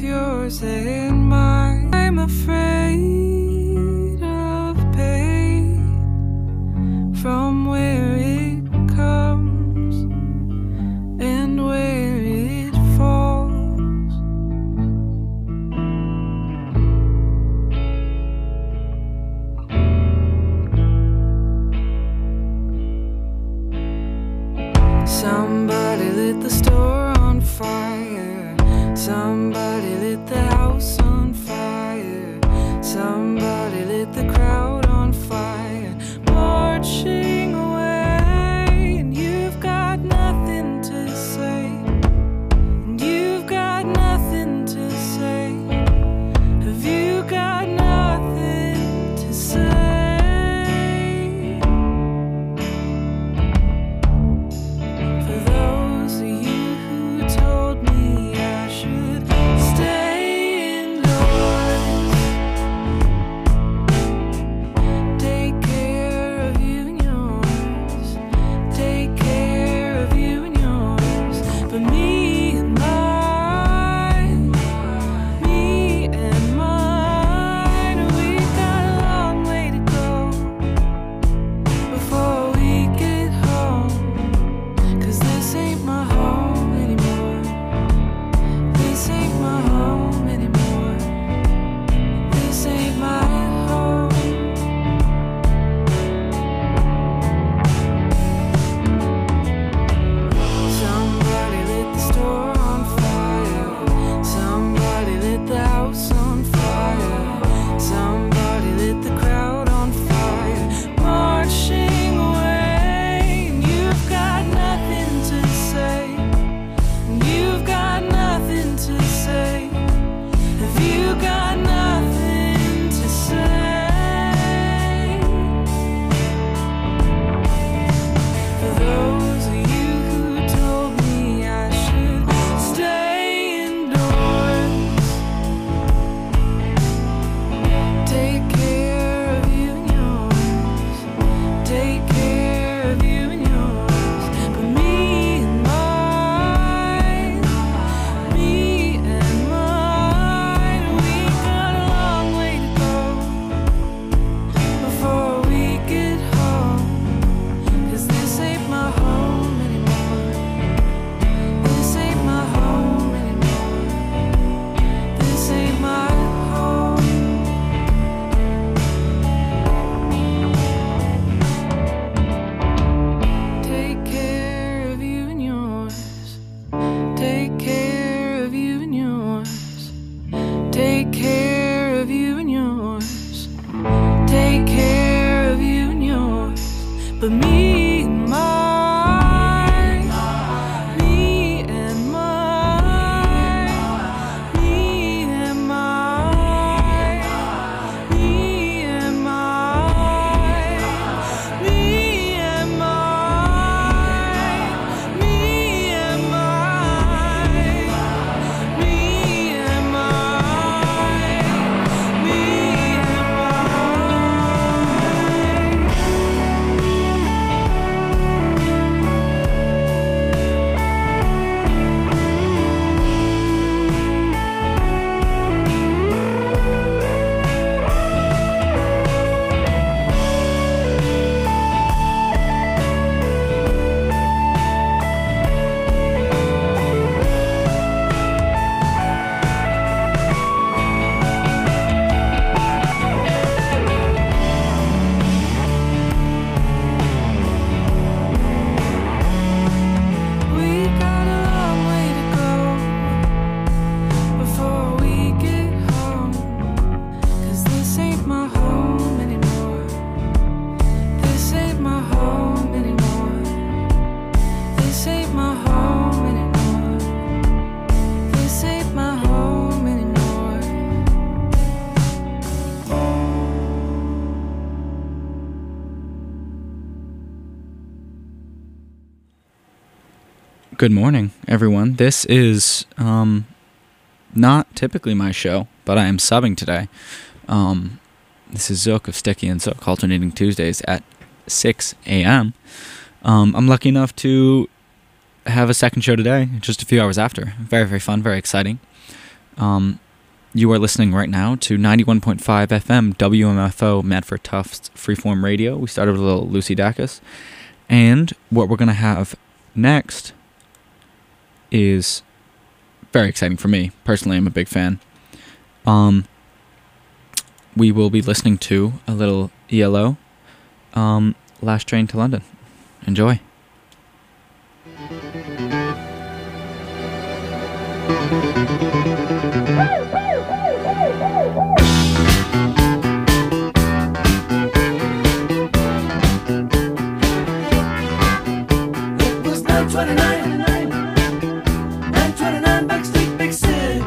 yours and mine. I'm afraid of pain from where it comes and where it falls. Somebody lit the store on fire. Somebody lit the house on fire. Somebody lit the crowd on fire. Marching away, and you've got nothing to say. And you've got nothing to say. Have you got nothing to say? For those of you who told me I should stay indoors, take care of you and yours, take care of you and yours. But me and mine, we've got a long way to go before we get home. 'Cause this ain't my home anymore. This ain't my home anymore. This ain't my home. Somebody lit the store on fire. Somebody lit the house on fire. Somebody lit the crowd on fire. Marching away, and you've got nothing to say. And you've got nothing to say. Have you got nothing to say? For those of you who told me I should stay indoors, take care of you and yours, take care of you and yours. But me and mine, we've got a long way to go before we get home. 'Cause this ain't my home anymore. This ain't my home anymore. This ain't my home. Take care of you and yours. Take care of you and yours. Take care of you and yours. Take care of you and yours. But me and mine, me and mine, me and mine, me and mine, me and mine, me and mine, me and mine, me We've got a long way to go before we get home. 'Cause this ain't my home anymore. This ain't my home anymore. This ain't my home anymore. This ain't my home anymore. Good morning, everyone. This is not typically my show, but I am subbing today. This is Zook of Sticky and Zook, alternating Tuesdays at 6 a.m. I'm lucky enough to have a second show today, just a few hours after. Very, very fun, very exciting. You are listening right now to 91.5 FM WMFO Medford Tufts Freeform Radio. We started with a little Lucy Dacus. And what we're going to have next is very exciting for me. Personally, I'm a big fan. We will be listening to a little ELO, Last Train to London. Enjoy. It was 9:29, 9:29 Backstreet Big City.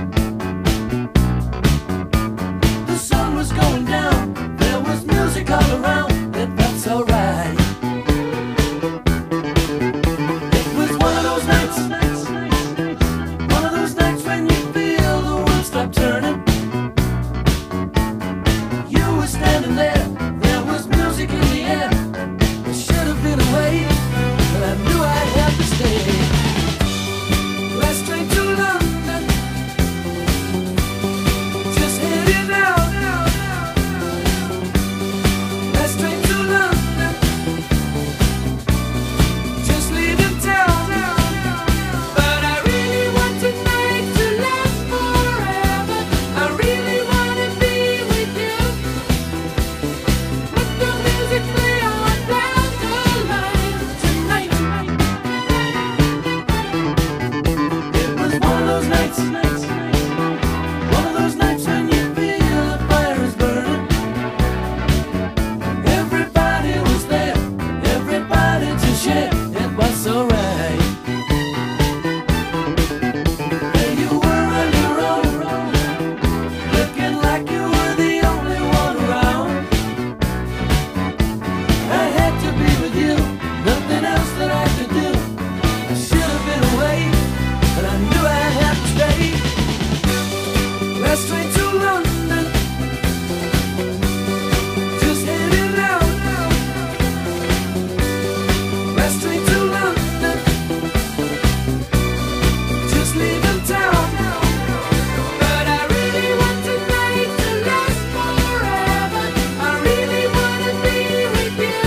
The sun was going down, there was music all around, and that's alright. It was one of those nights when you feel the world stop turning. You were standing there, there was music in the air. It should have been away, but I knew I'd have to stay. Last train to London, just heading out. Last train to London, just leaving town. But I really want tonight to last forever. I really want to be with you. Let the music play on down the line tonight. It was one of those nights when you feel the fire is burning. Everybody was there, everybody to share. It was alright. And you were on your own, looking like you were the only one around. I had to be with you, nothing else that I could do. I should have been away, but I knew I'd have to stay. Last train to London, just heading out. Last train to London, just leaving town. But I really want tonight to last forever. I really want to be with you.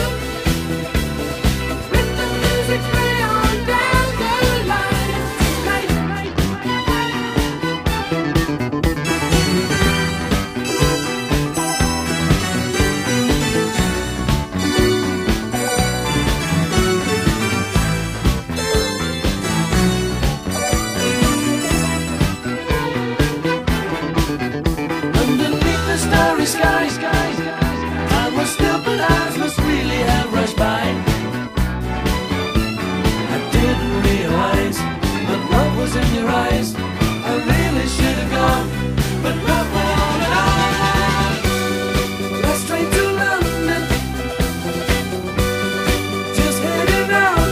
Let the music play on down the line tonight. Underneath the starry sky, time was still, but eyes must really have rushed by. I didn't realize, but love was in your eyes. I really should have gone, but love went on and on. Last train to London, just heading out.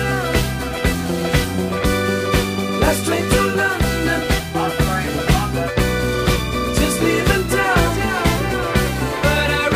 Last train to London, just leaving town. But I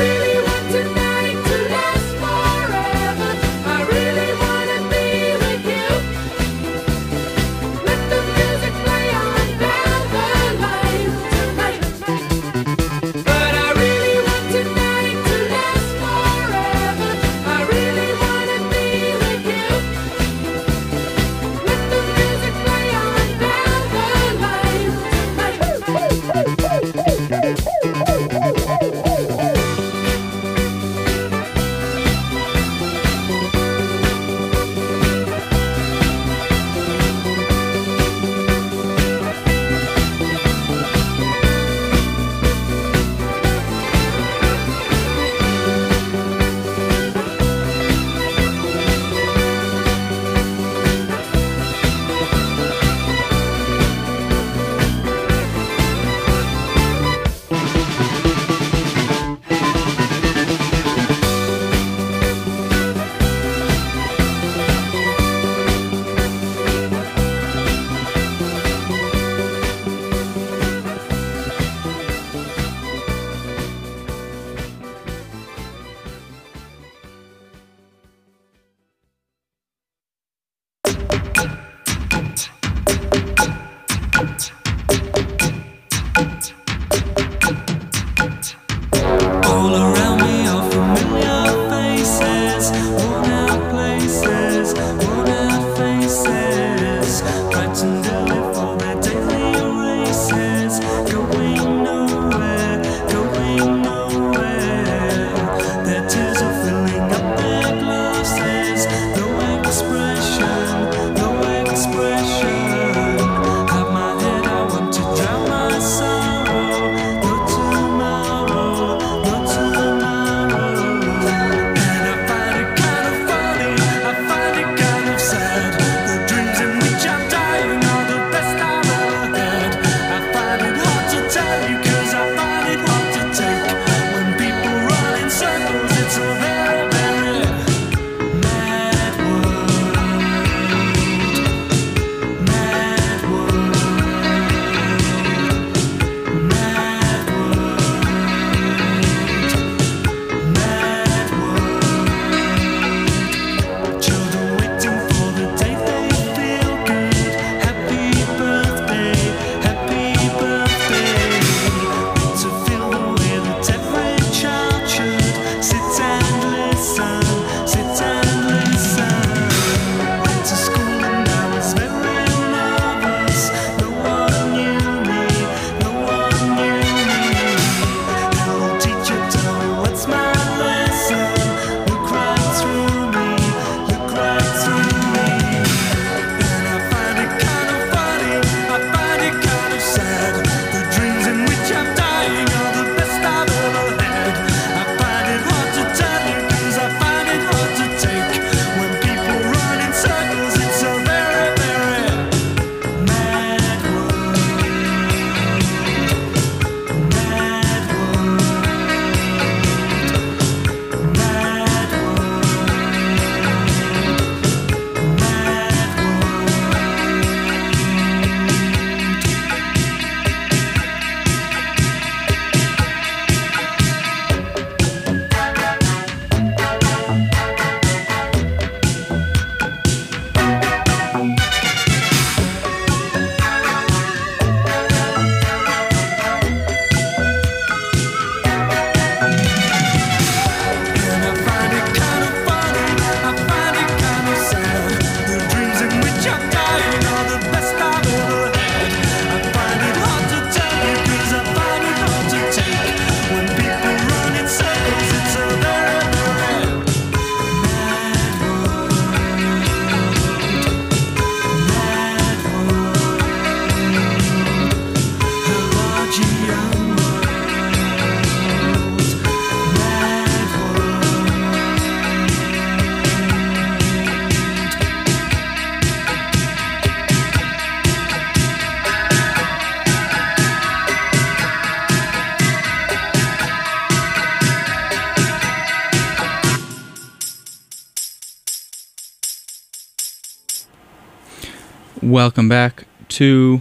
Welcome back to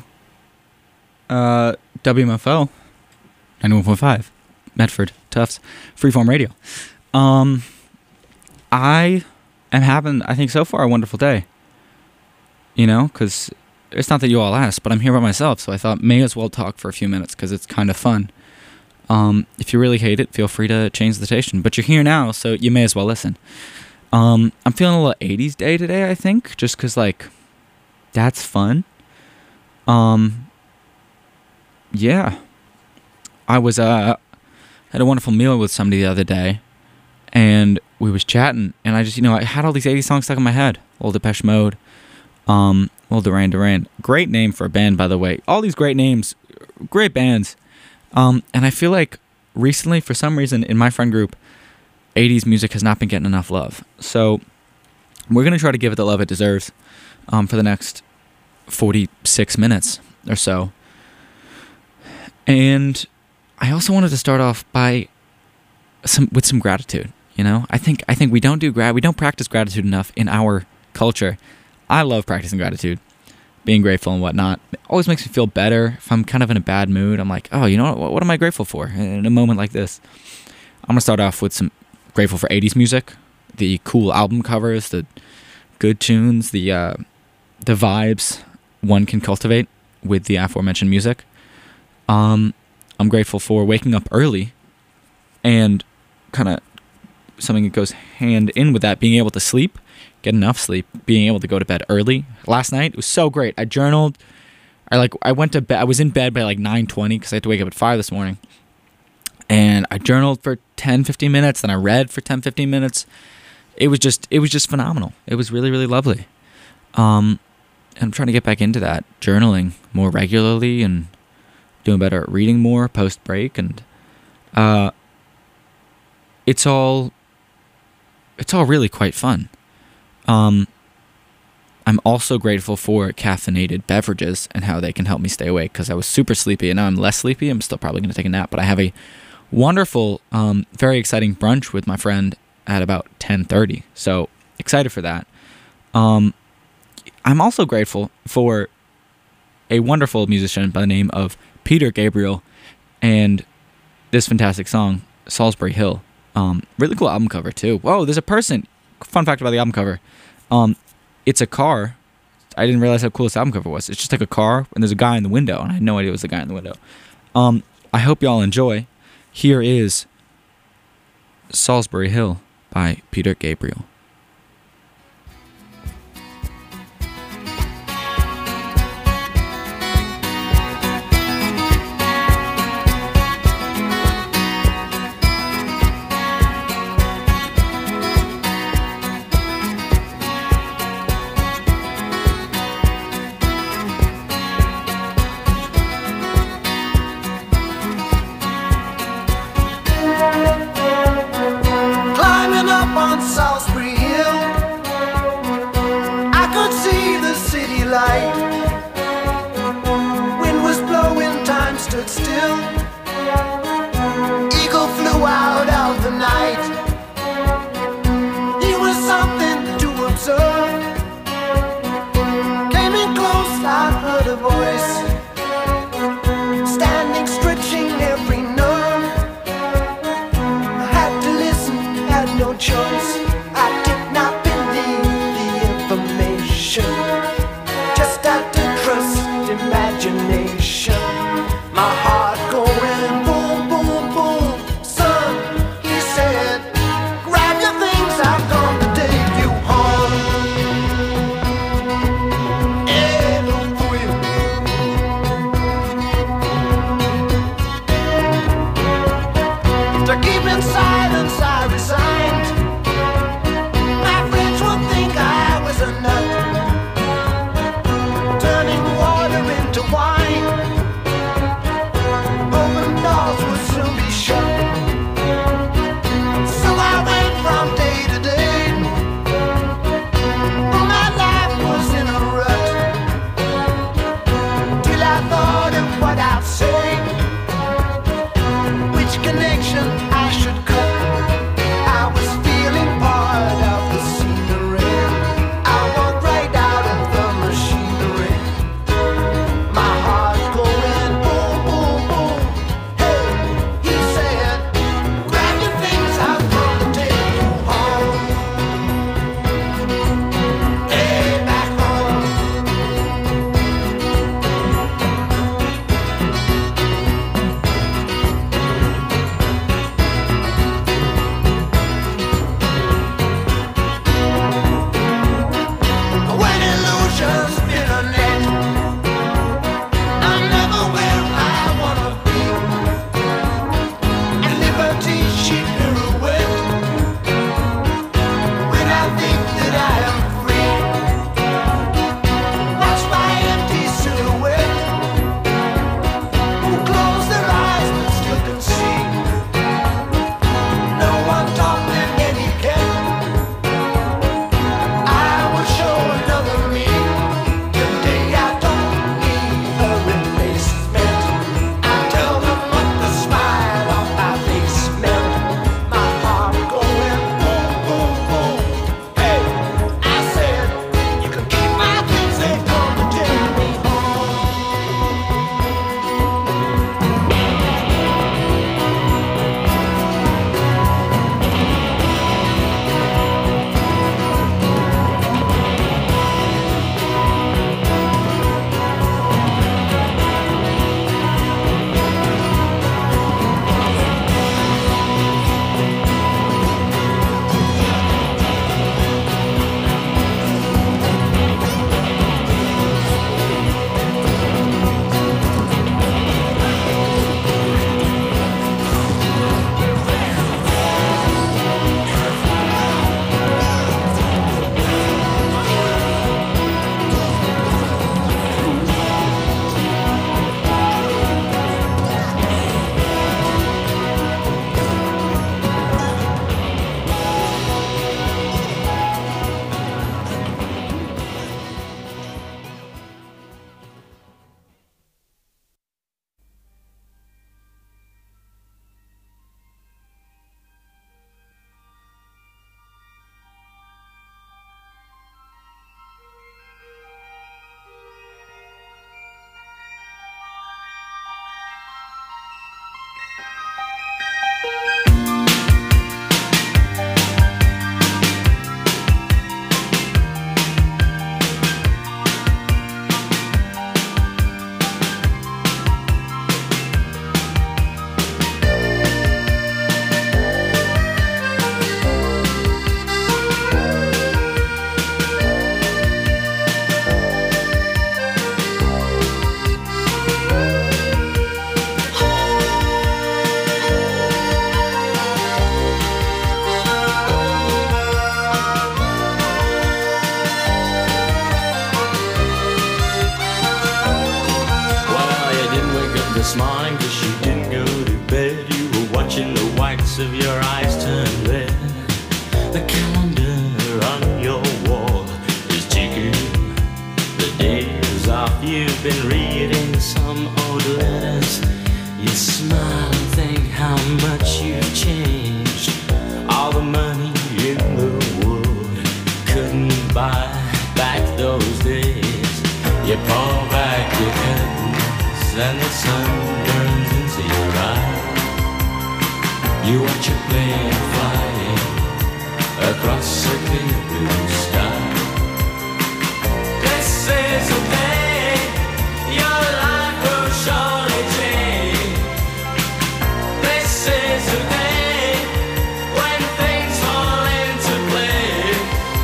WMFO 91.5 Medford Tufts Freeform Radio. I am having, I think so far, a wonderful day. You know, because it's not that you all asked, but I'm here by myself, so I thought may as well talk for a few minutes because it's kind of fun. If you really hate it, feel free to change the station. But you're here now, so you may as well listen. I'm feeling a little 80s day today, I think, just because, like, that's fun. Yeah. I was, had a wonderful meal with somebody the other day, and we was chatting, and I just, I had all these 80s songs stuck in my head. Old Depeche Mode, old Duran Duran. Great name for a band, by the way. All these great names, great bands. And I feel like recently, for some reason, in my friend group, 80s music has not been getting enough love. So we're going to try to give it the love it deserves for the next 46 minutes or so. And I also wanted to start off by with some gratitude. I think we don't practice gratitude enough in our culture. I love practicing gratitude, being grateful and whatnot. It always makes me feel better. If I'm kind of in a bad mood, I'm like, oh, you know what am I grateful for in a moment like this? I'm going to start off with some grateful for 80s music, the cool album covers, the good tunes, the vibes one can cultivate with the aforementioned music. I'm grateful for waking up early and kind of something that goes hand in with that, being able to sleep, get enough sleep, being able to go to bed early. Last night, it was so great. I journaled. I went to bed. I was in bed by like 9:20 because I had to wake up at 5 this morning. And I journaled for 10-15 minutes, then I read for 10-15 minutes. It was just phenomenal. It was really, really lovely. And I'm trying to get back into that, journaling more regularly and doing better at reading more post-break. And it's all really quite fun. I'm also grateful for caffeinated beverages and how they can help me stay awake because I was super sleepy and now I'm less sleepy. I'm still probably going to take a nap, but I have a wonderful, very exciting brunch with my friend at about 10:30. So excited for that. I'm also grateful for a wonderful musician by the name of Peter Gabriel and this fantastic song, Salisbury Hill. Really cool album cover too. Whoa, there's a person. Fun fact about the album cover. It's a car. I didn't realize how cool this album cover was. It's just like a car and there's a guy in the window, and I had no idea it was the guy in the window. I hope y'all enjoy. Here is Salisbury Hill by Peter Gabriel. Turning water into wine. corners of your eyes turn red. The calendar on your wall is ticking. The days off, you've been reading some old letters. You smile and think how much you've changed. All the money in the world couldn't buy back those days. You pull back your curtains and the sun burns into your eyes. You watch a plane flying across a clear blue sky. This is the day your life will surely change. This is the day when things fall into place.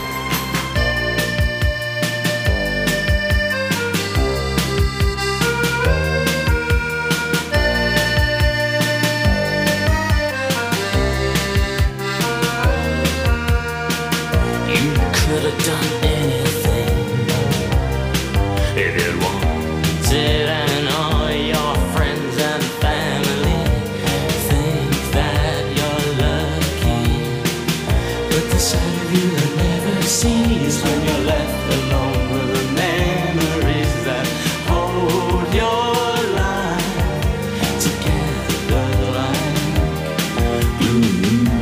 You could have done anything if you wanted, and all your friends and family think that you're lucky. But the sight of you that never sees when you're left alone with the memories that hold your life together like glue.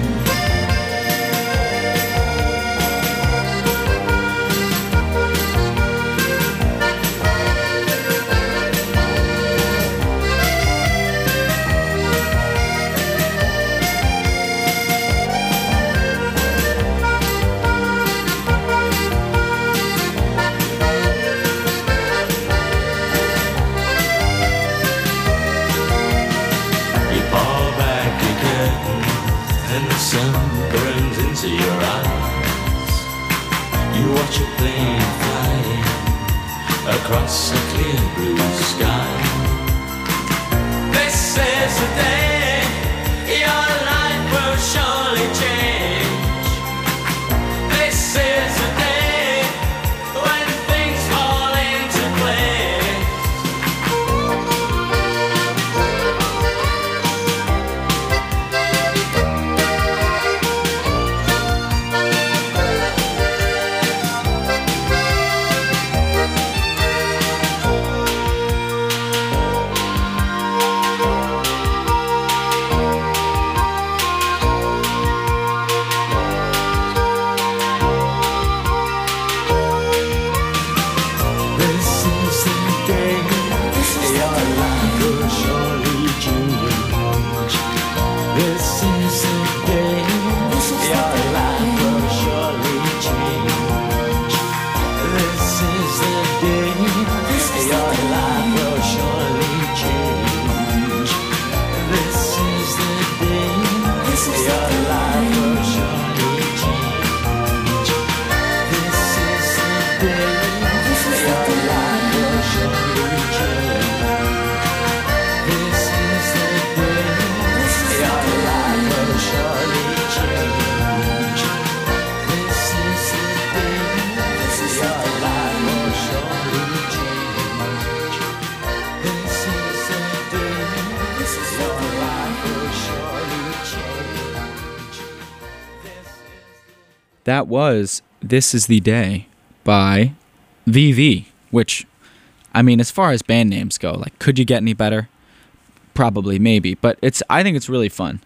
You pull back your curtain and the sun burns into your eyes. You watch a plane flying across a clear blue sky. This is the day your life will surely change. This is the day when things fall into place. This is the day your life will surely change. This is the day your life will surely change. This is the day your life will surely change. This is the day your life will surely change. This is the day your life will surely change. This is the day your life will surely change. This is the day your life will surely change. This is the day your life will surely change. That was This Is the Day by VV, which, I mean, as far as band names go, like, could you get any better? Probably, maybe, but I think it's really fun.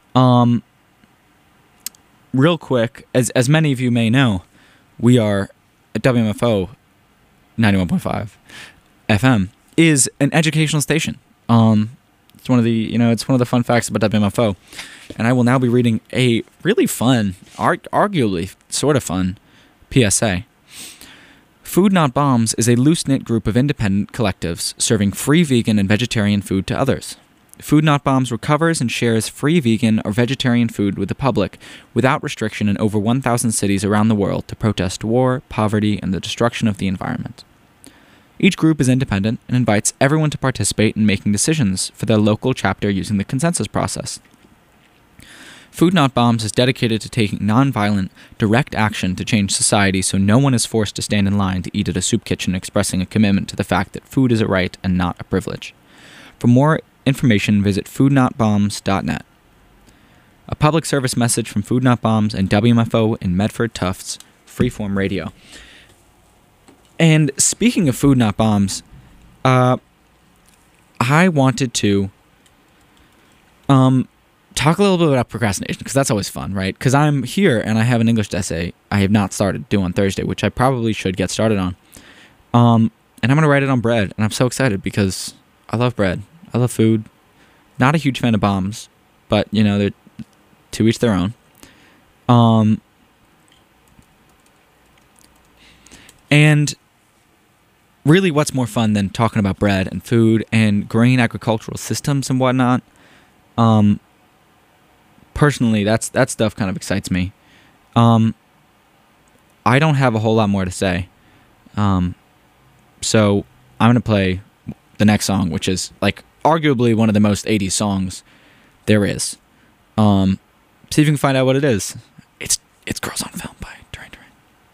Real quick, as many of you may know, we are at WMFO 91.5 FM is an educational station. It's one of the fun facts about WMFO, and I will now be reading a really fun, arguably sort of fun PSA. Food Not Bombs is a loose-knit group of independent collectives serving free vegan and vegetarian food to others. Food Not Bombs recovers and shares free vegan or vegetarian food with the public without restriction in over 1,000 cities around the world to protest war, poverty, and the destruction of the environment. Each group is independent and invites everyone to participate in making decisions for their local chapter using the consensus process. Food Not Bombs is dedicated to taking nonviolent, direct action to change society so no one is forced to stand in line to eat at a soup kitchen, expressing a commitment to the fact that food is a right and not a privilege. For more information, visit foodnotbombs.net. A public service message from Food Not Bombs and WMFO in Medford Tufts Freeform Radio. And speaking of Food Not Bombs, I wanted to talk a little bit about procrastination, because that's always fun, right? Because I'm here and I have an English essay I have not started due on Thursday, which I probably should get started on. And I'm going to write it on bread, and I'm so excited because I love bread. I love food. Not a huge fan of bombs, but, you know, they're to each their own. And really, what's more fun than talking about bread and food and grain agricultural systems and whatnot? Personally, that stuff kind of excites me. I don't have a whole lot more to say. So I'm going to play the next song, which is like arguably one of the most 80s songs there is. See if you can find out what it is. It's Girls on Film by Duran Duran.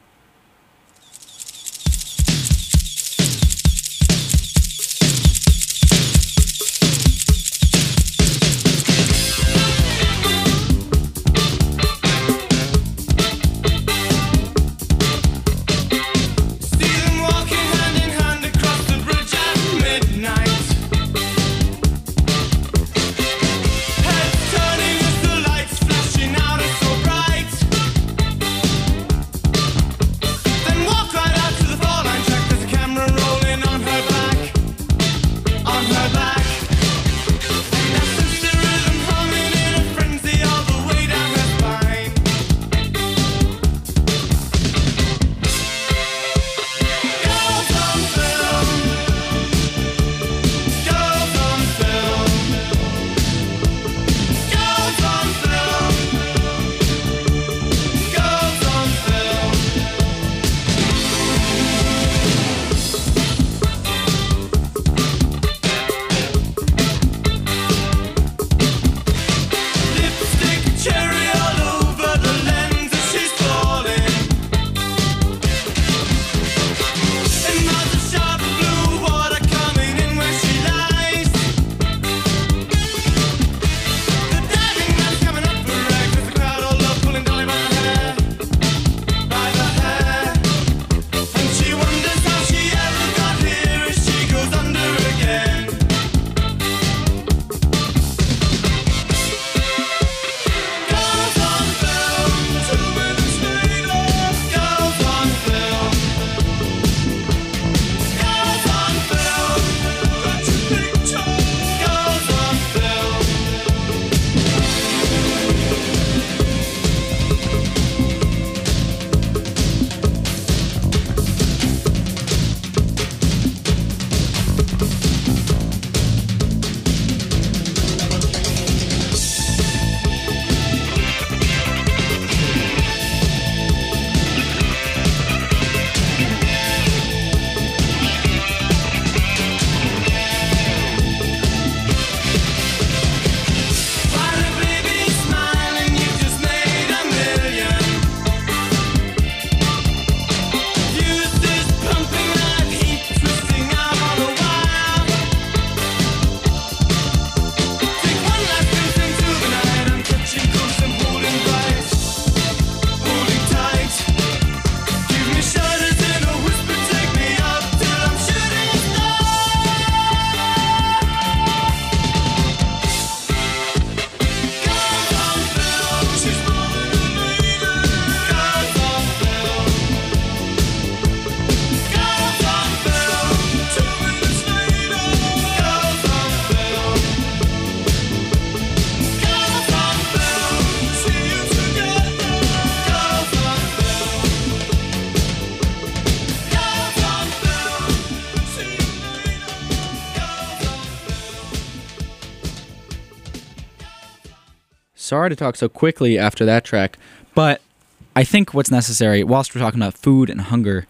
Sorry to talk so quickly after that track, but I think what's necessary, whilst we're talking about food and hunger,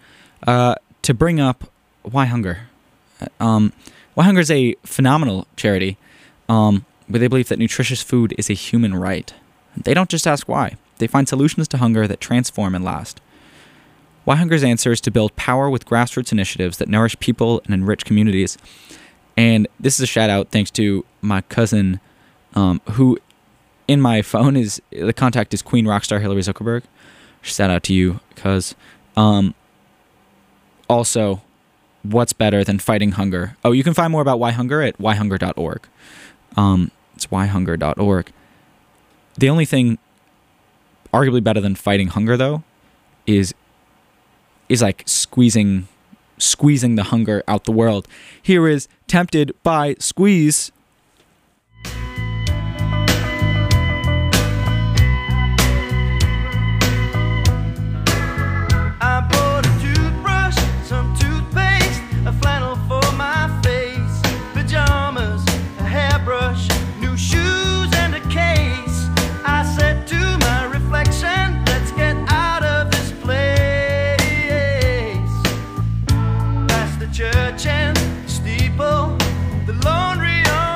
to bring up Why Hunger. Why Hunger is a phenomenal charity where they believe that nutritious food is a human right. They don't just ask why. They find solutions to hunger that transform and last. Why Hunger's answer is to build power with grassroots initiatives that nourish people and enrich communities. And this is a shout out thanks to my cousin, who in my phone is the contact is Queen Rockstar Hillary Zuckerberg. Shout out to you, cuz. Also, what's better than fighting hunger? Oh, you can find more about Why Hunger at whyhunger.org. It's whyhunger.org. The only thing arguably better than fighting hunger, though, is like squeezing the hunger out the world. Here is Tempted by Squeeze. I bought a toothbrush, some toothpaste, a flannel for my face, pajamas, a hairbrush, new shoes and a case. I said to my reflection, let's get out of this place. Past the church and steeple, the laundry on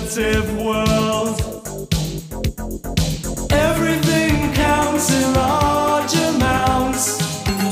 competitive world. Everything counts in large amounts.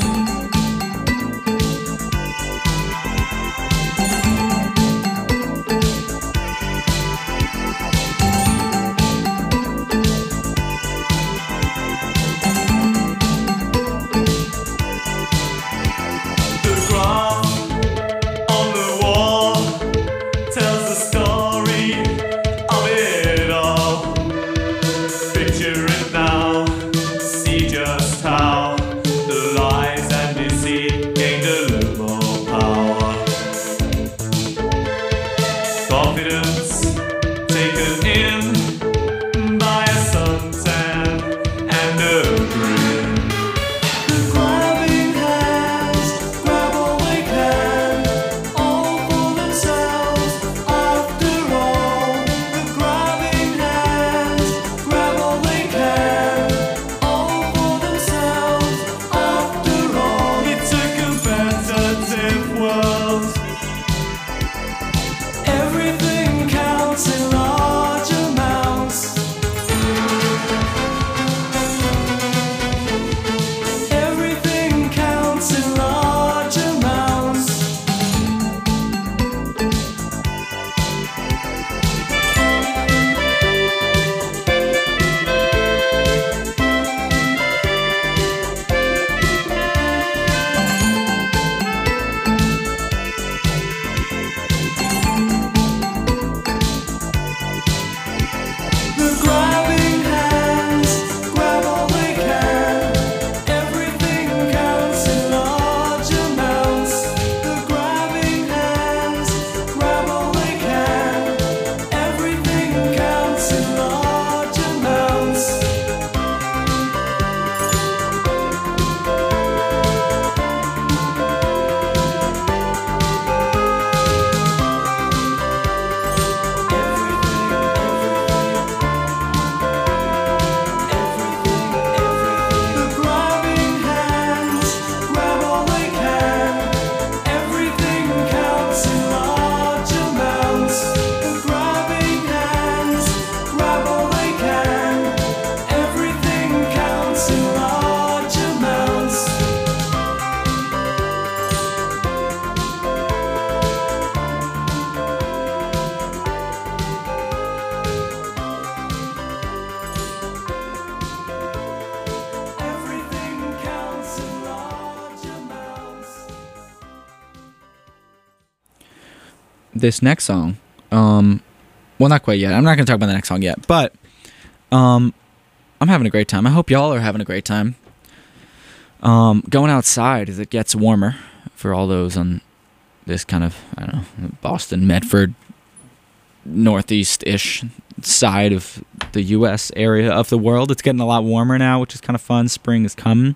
This next song, well, not quite yet. I'm not going to talk about the next song yet, but I'm having a great time. I hope y'all are having a great time. Going outside as it gets warmer for all those on this kind of, I don't know, Boston, Medford, northeast-ish side of the U.S. area of the world. It's getting a lot warmer now, which is kind of fun. Spring is coming.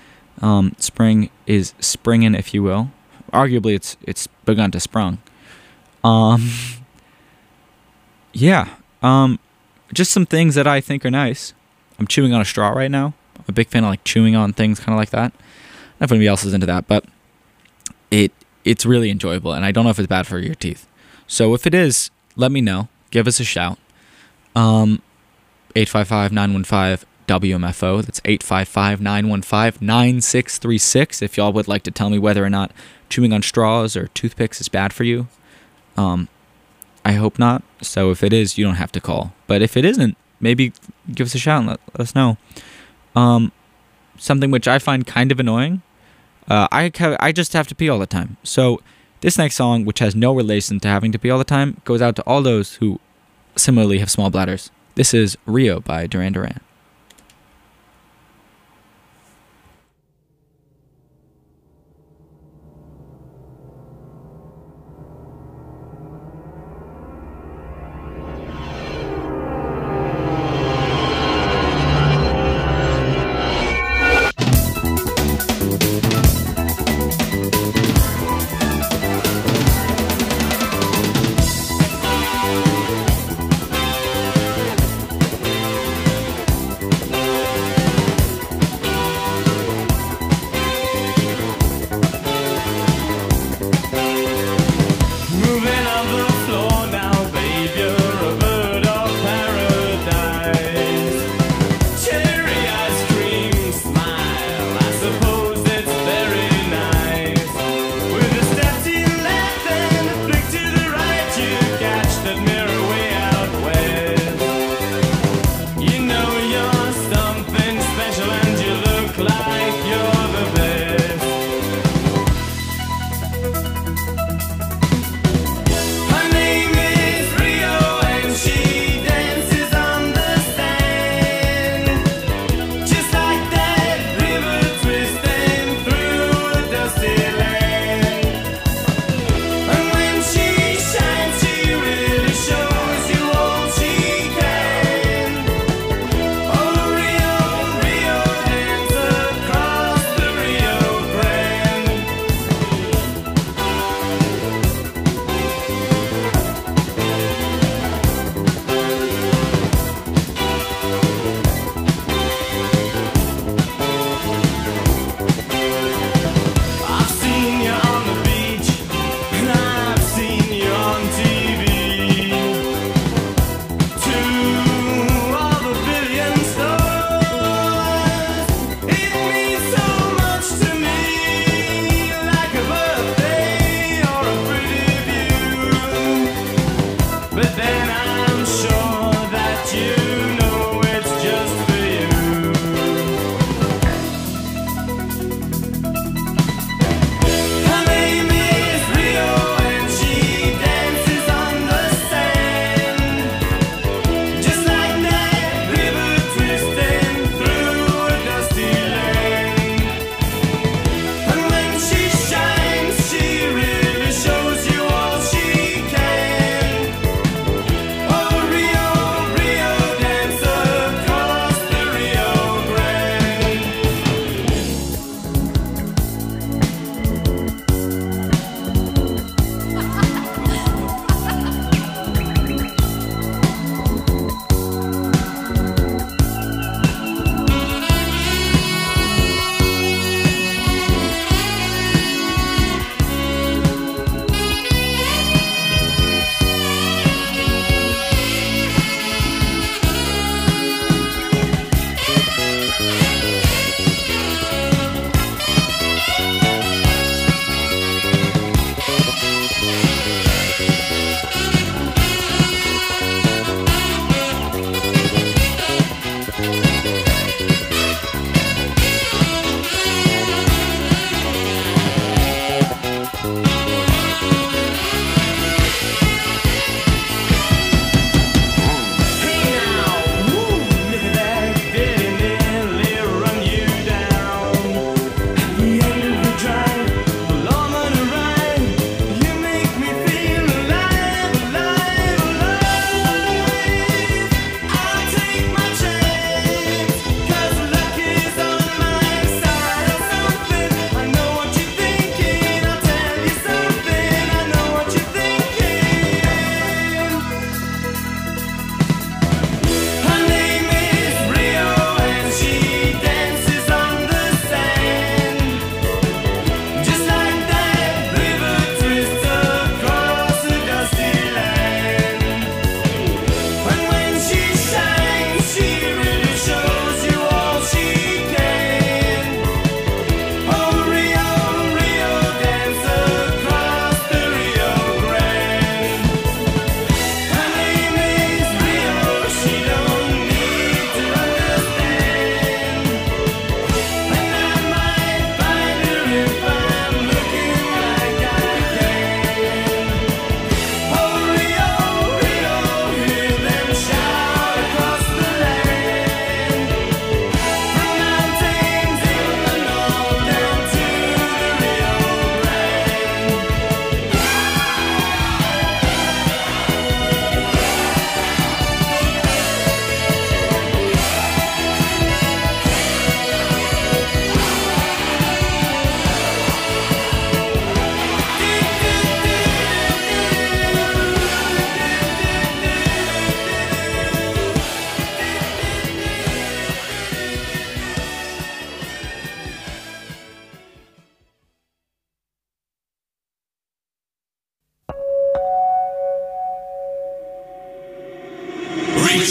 Spring is springing, if you will. Arguably, it's begun to sprung. Yeah. Just some things that I think are nice. I'm chewing on a straw right now. I'm a big fan of like chewing on things kind of like that. I don't know if anybody else is into that, but it's really enjoyable, and I don't know if it's bad for your teeth. So if it is, let me know. Give us a shout. 855-915-WMFO. That's 855-915-9636. If y'all would like to tell me whether or not chewing on straws or toothpicks is bad for you. I hope not. So if it is, you don't have to call. But if it isn't, maybe give us a shout and let us know. Something which I find kind of annoying. I just have to pee all the time. So this next song, which has no relation to having to pee all the time, goes out to all those who similarly have small bladders. This is Rio by Duran Duran.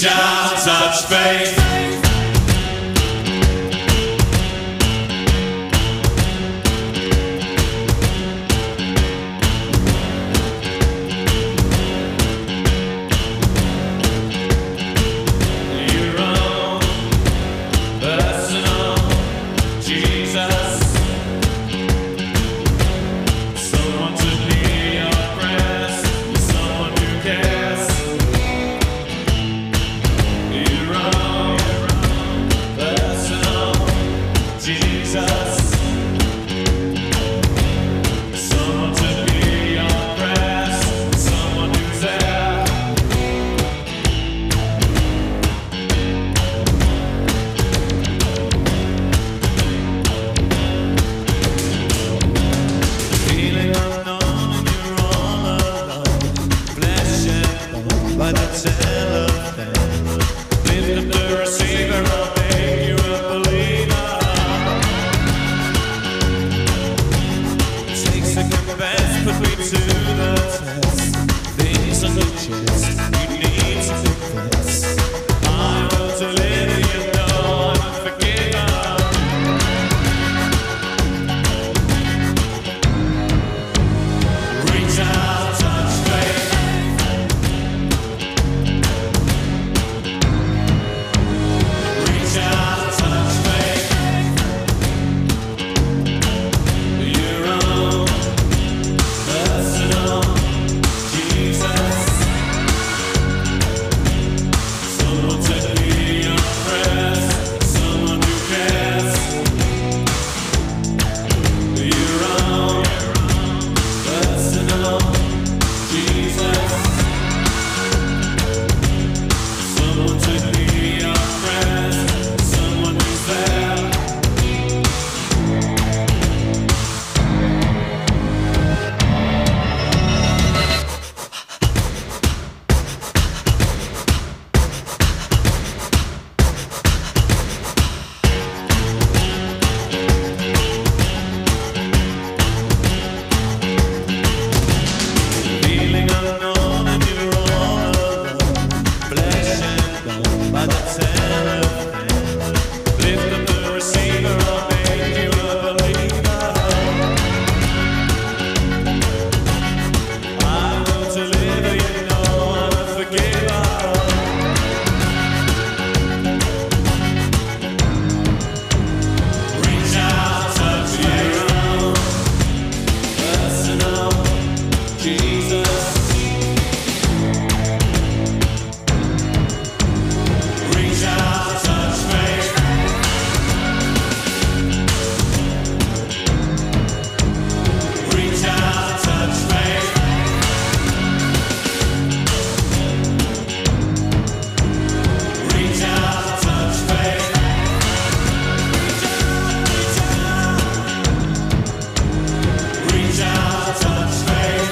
out, touch faith. Your own personal Jesus. Someone to hear your prayers, someone who cares. Your own personal Jesus. Someone to hear your prayers, someone who's there. Feeling unknown and you're all alone. Flesh and bone by the telephone. Lift up the receiver, I'll make you a believer. Take second best, put me to the test. Things on the chest, you need to confess. I will deliver you, know I'm a forgiver. Reach out, touch faith. Reach out, touch faith. Your own personal Jesus. Someone to hear your prayers, someone who cares. Your own personal Jesus. Someone to hear your prayers, someone who's there. Feeling unknown and you're all alone. Flesh and bone by the telephone. Lift up the receiver, I'll make you a believer. I will deliver you, know I'm a forgiver. Reach out, touch your own personal Jesus. Reach out, touch faith. Reach out, touch faith. Reach out, touch faith. Reach out, touch faith.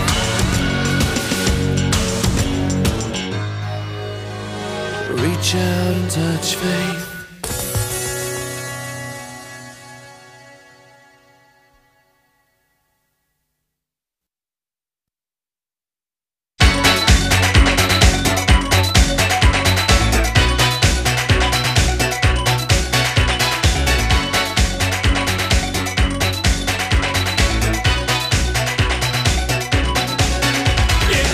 Reach out and touch faith.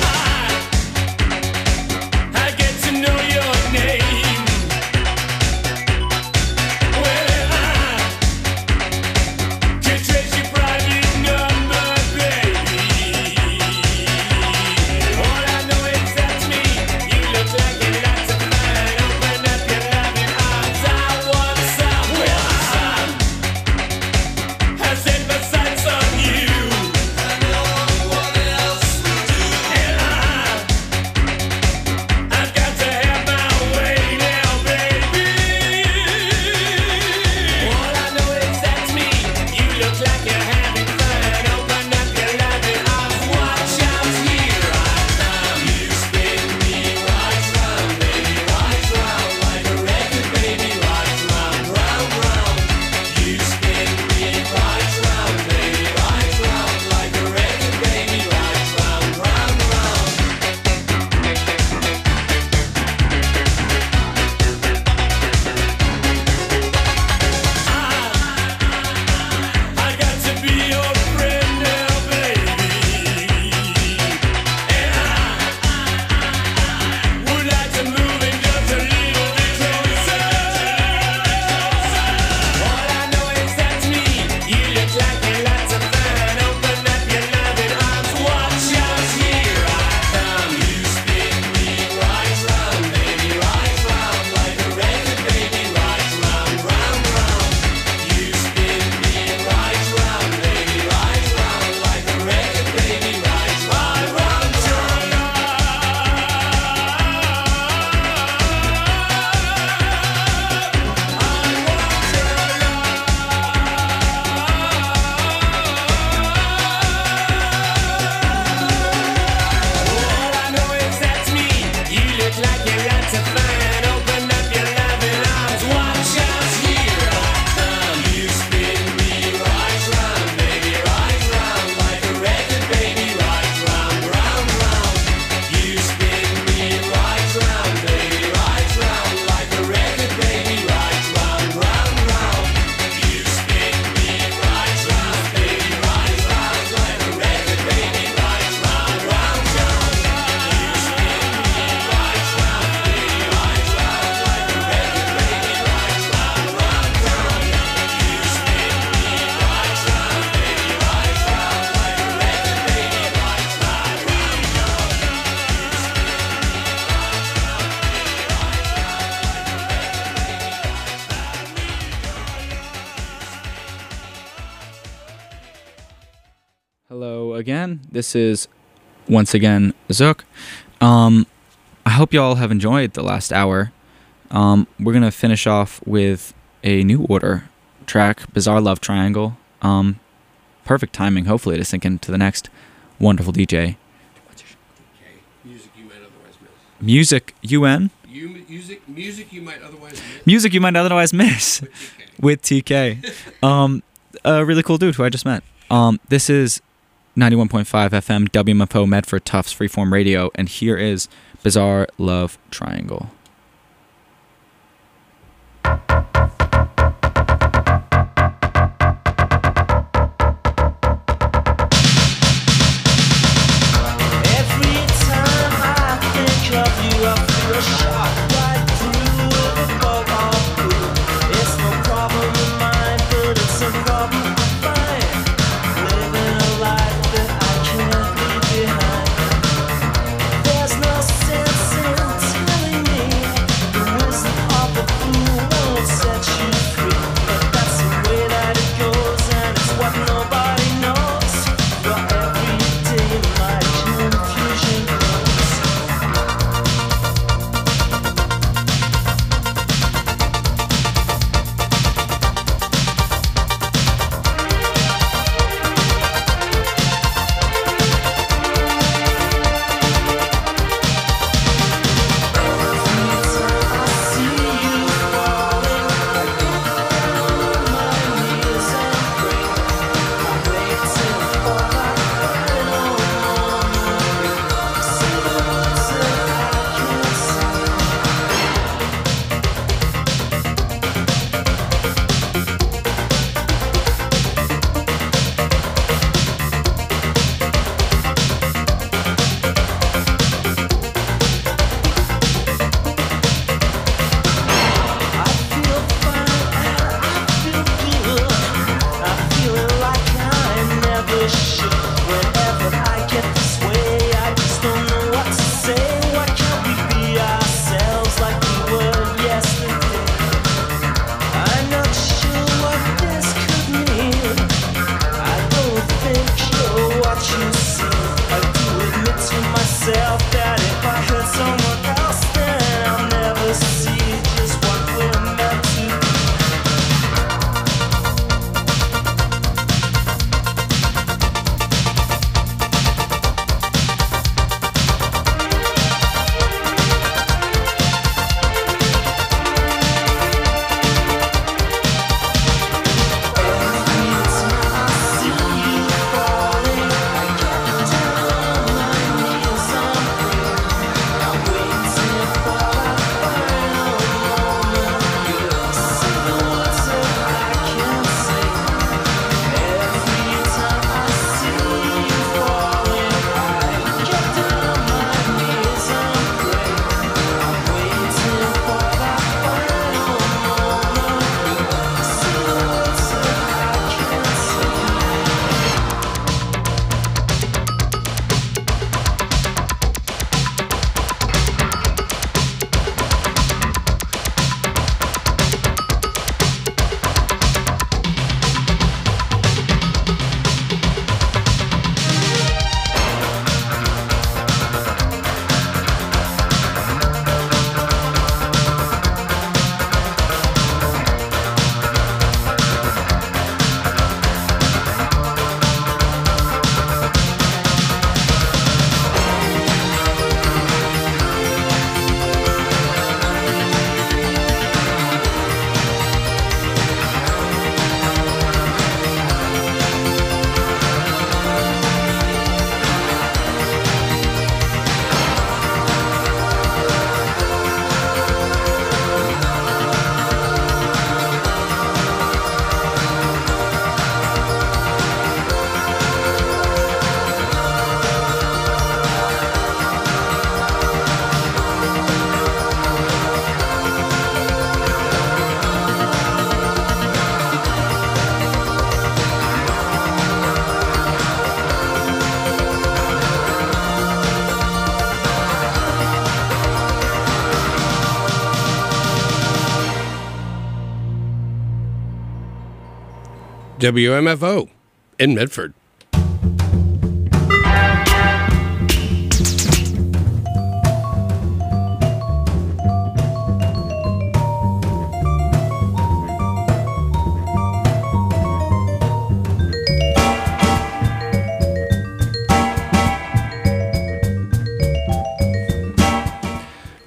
I get to know your name. again. This is, once again, Zook. I hope you all have enjoyed the last hour. We're going to finish off with a New Order track, Bizarre Love Triangle. Perfect timing, hopefully, to sink into the next wonderful DJ. Music you might otherwise miss. Music UN? Music you might otherwise miss. Music you might otherwise miss. With TK. A really cool dude who I just met. This is 91.5 FM WMFO Medford Tufts Freeform Radio, and here is Bizarre Love Triangle. Every time I think of you, I feel a shot right through the bug of blue. It's no problem of mine, but it's a problem I find. Living a life that I can't leave behind. There's no sense in telling me the wisdom of the fool won't set you free. But that's the way that it goes, and it's what nobody knows. But every day my confusion grows. That if I hurt someone else, then I'll never see just what we're meant to be. WMFO in Medford.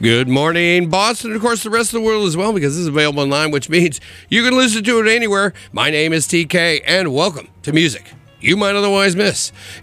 Good morning, Boston, and of course the rest of the world as well, because this is available online, which means you can listen to it anywhere. My name is TK, and welcome to Music You Might Otherwise Miss.